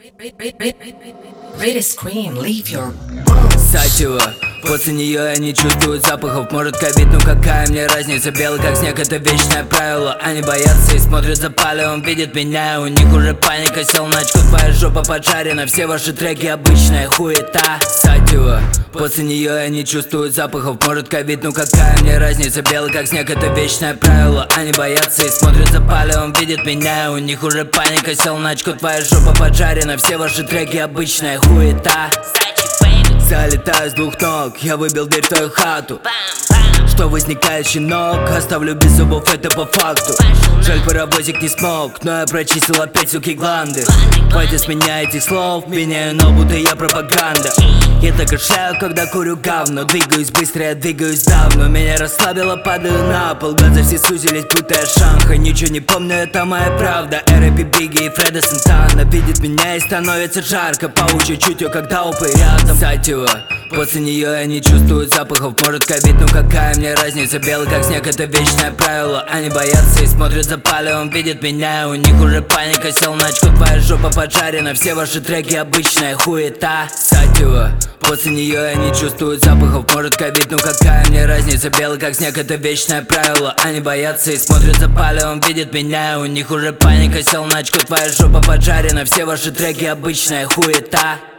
Greatest queen, leave your Сатива, после нее я не чувствую запахов. Может ковид, ну какая мне разница? Белый как снег, это вечное правило. Они боятся и смотрят за палевом, видят меня, у них уже паника. Сел на очко, твоя жопа поджарена. Все ваши треки обычная хуета. Сатива, после нее я не чувствую запахов. Может ковид, ну какая мне разница? Белый как снег, это вечное правило. Они боятся и смотрят за палевом, видят меня, у них уже паника. Сел на очко, твоя жопа поджарена. Все ваши треки обычная хуета. Залетаю с двух ног, я выбил дверь в твою хату. Что возникает щенок, оставлю без зубов, это по факту. Жаль, паровозик не смог, но я прочистил опять, суки, гланды. Хватит с меня этих слов, меняю, но будто я пропаганда. Я так кашляю, когда курю говно. Двигаюсь быстро, я двигаюсь давно. Меня расслабило, падаю на пол. Глаза все сузились, будто я Шанхай. Ничего не помню, это моя правда. Рэпи, Бигги и Фреда Сантана видит меня и становится жарко. Паучье чутье, когда упы рядом. Сатива, после нее я не чувствую запахов. Может ковид, ну какая мне разница? Белый как снег, это вечное правило. Они боятся и смотрят за палевом, видят меня, у них уже паника. Сел на очко, твоя жопа поджарена. Все ваши треки обычная хуета. Сатива, после нее я не чувствую запахов. Может ковид, ну какая мне разница? Белый как снег, это вечное правило. Они боятся и смотрят за палевом, видят меня, у них уже паника. Сел на очко, твоя жопа поджарена. Все ваши треки обычная хуета.